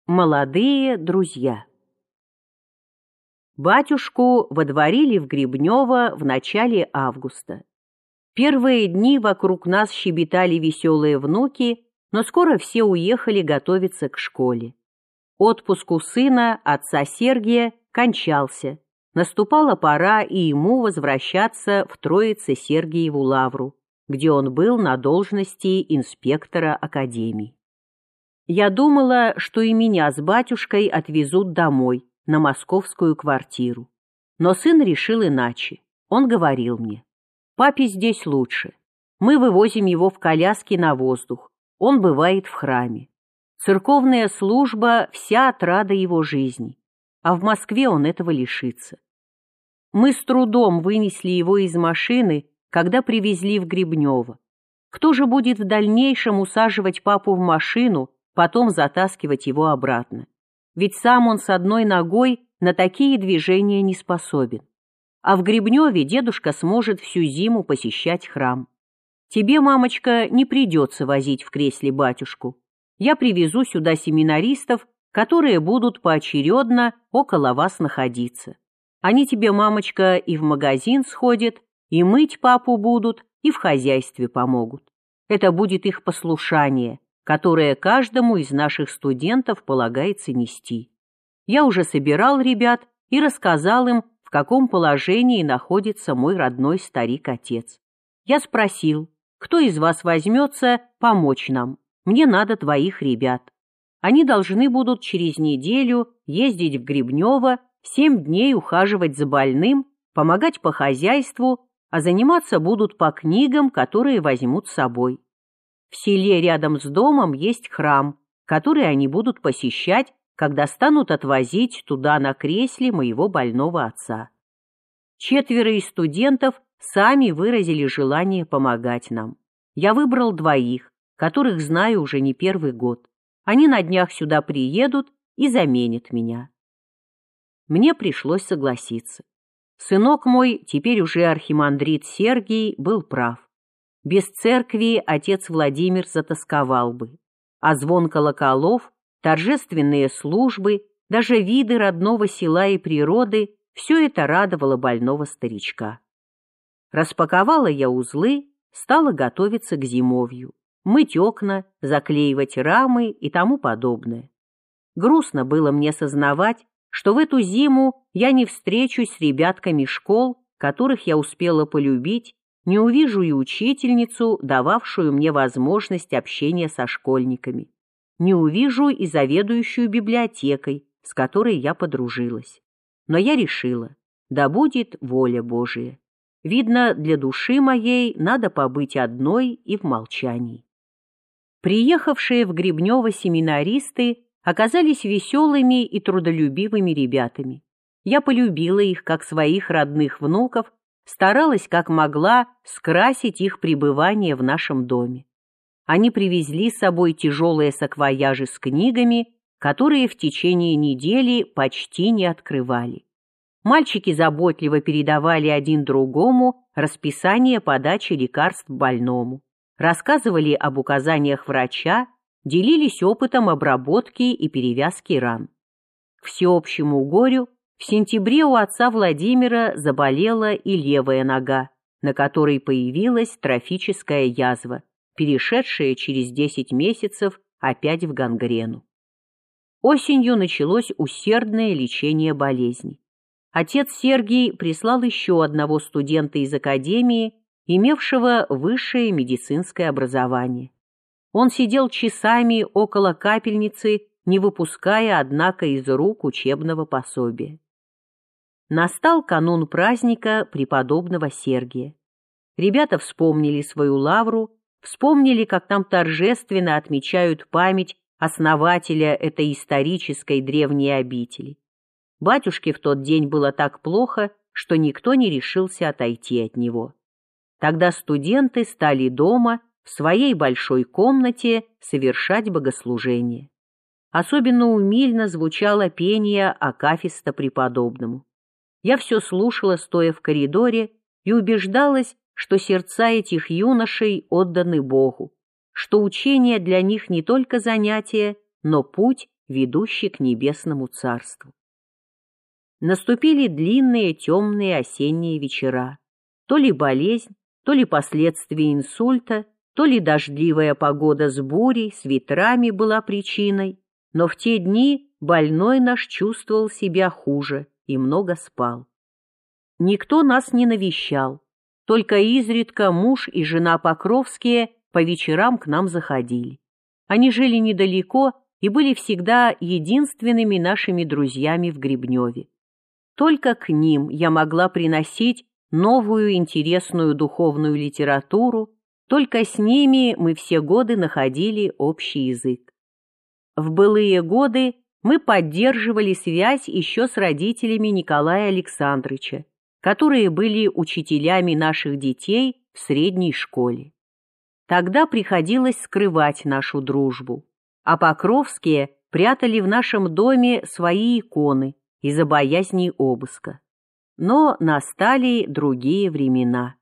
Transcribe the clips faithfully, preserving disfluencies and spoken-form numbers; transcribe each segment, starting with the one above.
Молодые друзья. Батюшку водворили в Гребнево в начале августа. Первые дни вокруг нас щебетали веселые внуки, но скоро все уехали готовиться к школе. Отпуск у сына, отца Сергия, кончался. Наступала пора и ему возвращаться в Троице-Сергиеву лавру, где он был на должности инспектора академии. Я думала, что и меня с батюшкой отвезут домой, на московскую квартиру. Но сын решил иначе. Он говорил мне: «Папе здесь лучше. Мы вывозим его в коляске на воздух. Он бывает в храме. Церковная служба — вся отрада его жизни. А в Москве он этого лишится». Мы с трудом вынесли его из машины, когда привезли в Гребнево. Кто же будет в дальнейшем усаживать папу в машину, потом затаскивать его обратно? Ведь сам он с одной ногой на такие движения не способен. А в Гребневе дедушка сможет всю зиму посещать храм. Тебе, мамочка, не придется возить в кресле батюшку. Я привезу сюда семинаристов, которые будут поочередно около вас находиться. Они тебе, мамочка, и в магазин сходят, и мыть папу будут, и в хозяйстве помогут. Это будет их послушание, которое каждому из наших студентов полагается нести. Я уже собирал ребят и рассказал им, в каком положении находится мой родной старик-отец. Я спросил: кто из вас возьмется помочь нам? Мне надо твоих ребят. Они должны будут через неделю ездить в Гребнево, семь дней ухаживать за больным, помогать по хозяйству, а заниматься будут по книгам, которые возьмут с собой. В селе рядом с домом есть храм, который они будут посещать, когда станут отвозить туда на кресле моего больного отца. Четверо из студентов сами выразили желание помогать нам. Я выбрал двоих, которых знаю уже не первый год. Они на днях сюда приедут и заменят меня. Мне пришлось согласиться. Сынок мой, теперь уже архимандрит Сергий, был прав. Без церкви отец Владимир затосковал бы, а звон колоколов, торжественные службы, даже виды родного села и природы — все это радовало больного старичка. Распаковала я узлы, стала готовиться к зимовью, мыть окна, заклеивать рамы и тому подобное. Грустно было мне сознавать, что в эту зиму я не встречусь с ребятками школ, которых я успела полюбить, не увижу и учительницу, дававшую мне возможность общения со школьниками. Не увижу и заведующую библиотекой, с которой я подружилась. Но я решила: да будет воля Божия. Видно, для души моей надо побыть одной и в молчании. Приехавшие в Гребнево семинаристы оказались веселыми и трудолюбивыми ребятами. Я полюбила их как своих родных внуков, старалась как могла скрасить их пребывание в нашем доме. Они привезли с собой тяжелые саквояжи с книгами, которые в течение недели почти не открывали. Мальчики заботливо передавали один другому расписание подачи лекарств больному, рассказывали об указаниях врача, делились опытом обработки и перевязки ран. К всеобщему горю в сентябре у отца Владимира заболела и левая нога, на которой появилась трофическая язва, перешедшая через десять месяцев опять в гангрену. Осенью началось усердное лечение болезни. Отец Сергий прислал еще одного студента из академии, имевшего высшее медицинское образование. Он сидел часами около капельницы, не выпуская, однако, из рук учебного пособия. Настал канун праздника преподобного Сергия. Ребята вспомнили свою лавру, вспомнили, как там торжественно отмечают память основателя этой исторической древней обители. Батюшке в тот день было так плохо, что никто не решился отойти от него. Тогда студенты стали дома, в своей большой комнате, совершать богослужение. Особенно умильно звучало пение акафиста преподобному. Я все слушала, стоя в коридоре, и убеждалась, что сердца этих юношей отданы Богу, что учение для них не только занятие, но путь ведущий к небесному царству. Наступили длинные темные осенние вечера. То ли болезнь, то ли последствия инсульта, то ли дождливая погода с бурей, с ветрами была причиной, но в те дни больной наш чувствовал себя хуже и много спал. Никто нас не навещал, только изредка муж и жена Покровские по вечерам к нам заходили. Они жили недалеко и были всегда единственными нашими друзьями в Гребневе. Только к ним я могла приносить новую интересную духовную литературу, только с ними мы все годы находили общий язык. В былые годы мы поддерживали связь еще с родителями Николая Александровича, которые были учителями наших детей в средней школе. Тогда приходилось скрывать нашу дружбу, а Покровские прятали в нашем доме свои иконы из-за боязни обыска. Но настали другие времена.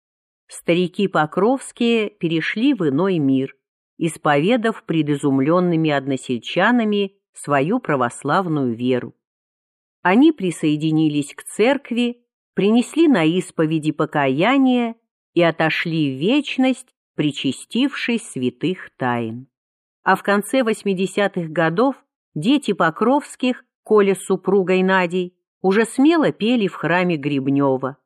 Старики Покровские перешли в иной мир, исповедав пред изумленными односельчанами свою православную веру. Они присоединились к церкви, принесли на исповеди покаяние и отошли в вечность, причастившись святых тайн. А в конце восьмидесятых годов дети Покровских, Коля с супругой Надей, уже смело пели в храме Гребнева,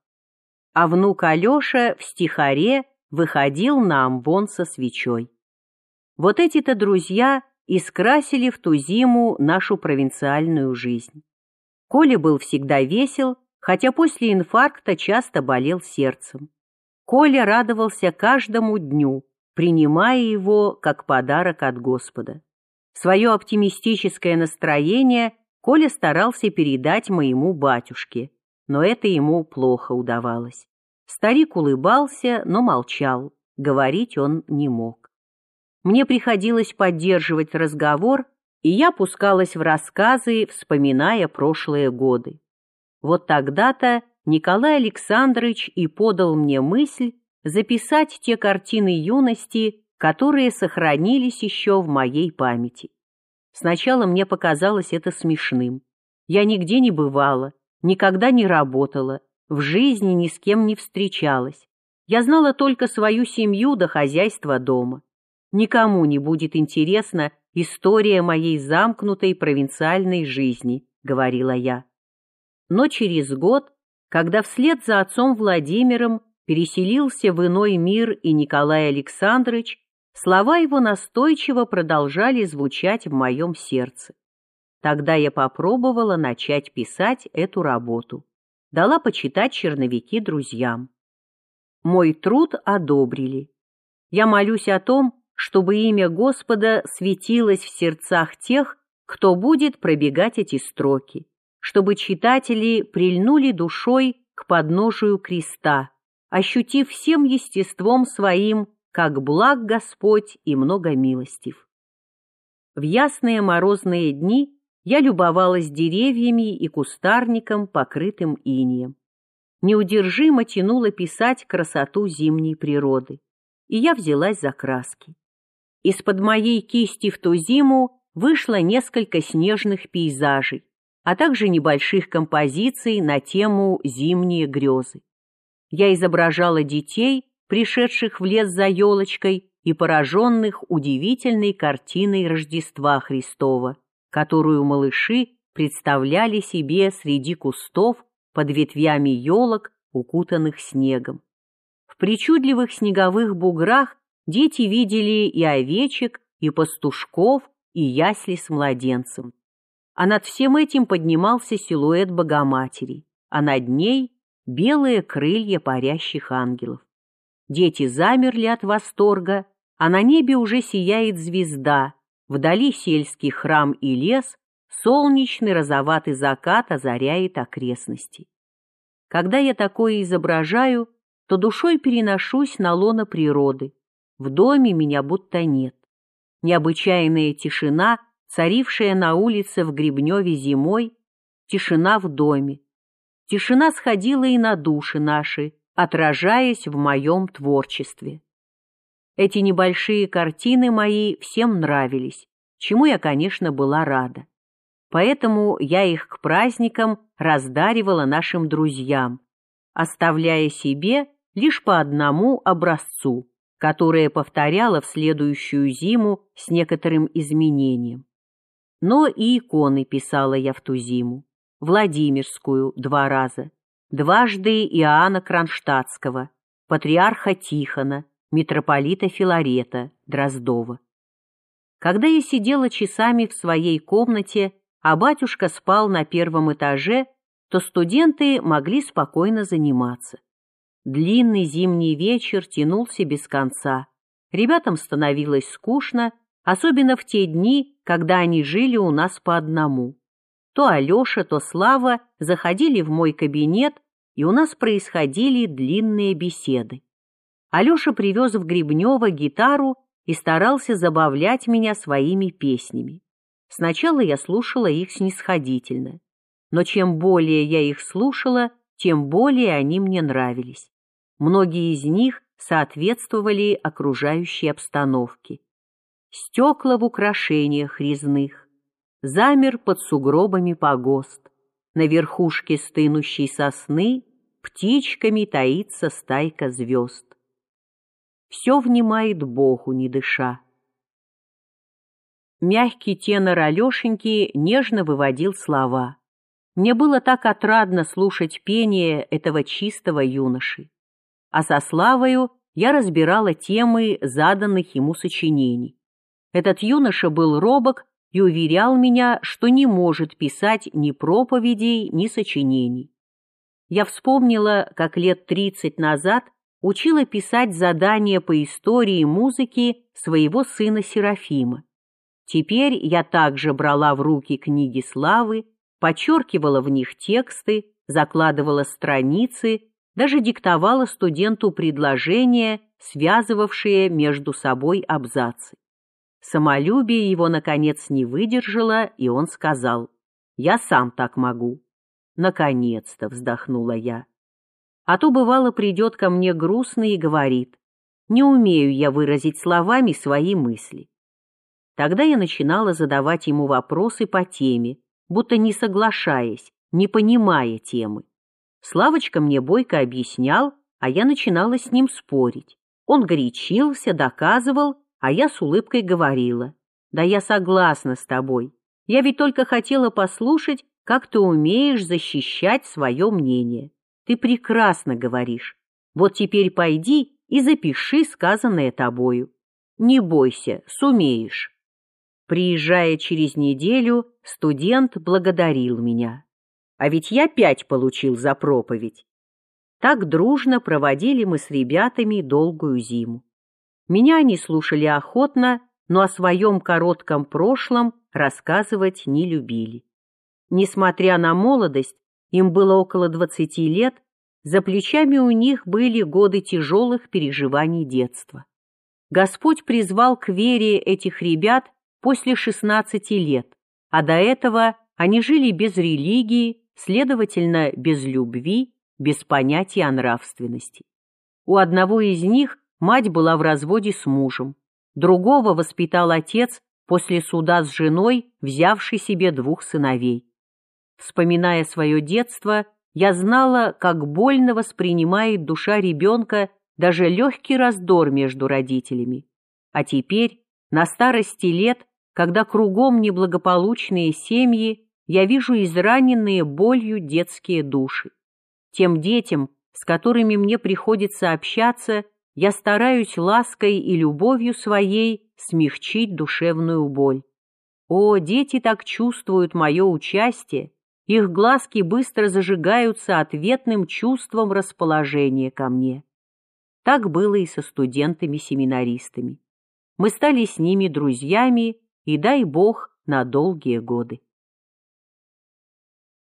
а внук Алеша в стихаре выходил на амвон со свечой. Вот эти-то друзья и скрасили в ту зиму нашу провинциальную жизнь. Коля был всегда весел, хотя после инфаркта часто болел сердцем. Коля радовался каждому дню, принимая его как подарок от Господа. Свое оптимистическое настроение Коля старался передать моему батюшке, но это ему плохо удавалось. Старик улыбался, но молчал, говорить он не мог. Мне приходилось поддерживать разговор, и я пускалась в рассказы, вспоминая прошлые годы. Вот тогда-то Николай Александрович и подал мне мысль записать те картины юности, которые сохранились еще в моей памяти. Сначала мне показалось это смешным. Я нигде не бывала, никогда не работала, в жизни ни с кем не встречалась. Я знала только свою семью да хозяйство дома. Никому не будет интересна история моей замкнутой провинциальной жизни, говорила я. Но через год, когда вслед за отцом Владимиром переселился в иной мир и Николай Александрович, слова его настойчиво продолжали звучать в моем сердце. Тогда я попробовала начать писать эту работу. Дала почитать черновики друзьям. Мой труд одобрили. Я молюсь о том, чтобы имя Господа светилось в сердцах тех, кто будет пробегать эти строки, чтобы читатели прильнули душой к подножию креста, ощутив всем естеством своим, как благ Господь и многомилостив. В ясные морозные дни я любовалась деревьями и кустарником, покрытым инеем. Неудержимо тянуло писать красоту зимней природы, и я взялась за краски. Из-под моей кисти в ту зиму вышло несколько снежных пейзажей, а также небольших композиций на тему «Зимние грезы». Я изображала детей, пришедших в лес за елочкой и пораженных удивительной картиной Рождества Христова, которую малыши представляли себе среди кустов под ветвями елок, укутанных снегом. В причудливых снеговых буграх дети видели и овечек, и пастушков, и ясли с младенцем. А над всем этим поднимался силуэт Богоматери, а над ней белые крылья парящих ангелов. Дети замерли от восторга, а на небе уже сияет звезда, вдали сельский храм и лес, солнечный розоватый закат озаряет окрестности. Когда я такое изображаю, то душой переношусь на лоно природы. В доме меня будто нет. Необычайная тишина, царившая на улице в Гребневе зимой, тишина в доме. Тишина сходила и на души наши, отражаясь в моем творчестве. Эти небольшие картины мои всем нравились, чему я, конечно, была рада. Поэтому я их к праздникам раздаривала нашим друзьям, оставляя себе лишь по одному образцу, которое повторяла в следующую зиму с некоторым изменением. Но и иконы писала я в ту зиму. Владимирскую два раза, дважды Иоанна Кронштадтского, патриарха Тихона, митрополита Филарета Дроздова. Когда я сидела часами в своей комнате, а батюшка спал на первом этаже, то студенты могли спокойно заниматься. Длинный зимний вечер тянулся без конца. Ребятам становилось скучно, особенно в те дни, когда они жили у нас по одному. То Алеша, то Слава заходили в мой кабинет, и у нас происходили длинные беседы. Алеша привез в Гребнево гитару и старался забавлять меня своими песнями. Сначала я слушала их снисходительно, но чем более я их слушала, тем более они мне нравились. Многие из них соответствовали окружающей обстановке. Стекла в украшениях резных, замер под сугробами погост, на верхушке стынущей сосны птичками таится стайка звезд. Все внимает Богу, не дыша. Мягкий тенор Алешеньки нежно выводил слова. Мне было так отрадно слушать пение этого чистого юноши. А со Славою я разбирала темы заданных ему сочинений. Этот юноша был робок и уверял меня, что не может писать ни проповедей, ни сочинений. Я вспомнила, как лет тридцать назад учила писать задания по истории музыки своего сына Серафима. Теперь я также брала в руки книги Славы, подчеркивала в них тексты, закладывала страницы, даже диктовала студенту предложения, связывавшие между собой абзацы. Самолюбие его, наконец, не выдержало, и он сказал: «Я сам так могу». «Наконец-то!» — вздохнула я. А то, бывало, придет ко мне грустный и говорит: «Не умею я выразить словами свои мысли». Тогда я начинала задавать ему вопросы по теме, будто не соглашаясь, не понимая темы. Славочка мне бойко объяснял, а я начинала с ним спорить. Он горячился, доказывал, а я с улыбкой говорила: «Да я согласна с тобой. Я ведь только хотела послушать, как ты умеешь защищать свое мнение. Ты прекрасно говоришь. Вот теперь пойди и запиши сказанное тобою. Не бойся, сумеешь». Приезжая через неделю, студент благодарил меня. А ведь я пять получил за проповедь. Так дружно проводили мы с ребятами долгую зиму. Меня они слушали охотно, но о своем коротком прошлом рассказывать не любили. Несмотря на молодость, им было около двадцати лет, за плечами у них были годы тяжелых переживаний детства. Господь призвал к вере этих ребят после шестнадцати лет, а до этого они жили без религии, следовательно, без любви, без понятия о нравственности. У одного из них мать была в разводе с мужем, другого воспитал отец после суда с женой, взявший себе двух сыновей. Вспоминая свое детство, я знала, как больно воспринимает душа ребенка даже легкий раздор между родителями. А теперь, на старости лет, когда кругом неблагополучные семьи, я вижу израненные болью детские души. Тем детям, с которыми мне приходится общаться, я стараюсь лаской и любовью своей смягчить душевную боль. О, дети так чувствуют мое участие, их глазки быстро зажигаются ответным чувством расположения ко мне. Так было и со студентами-семинаристами. Мы стали с ними друзьями, и дай Бог на долгие годы.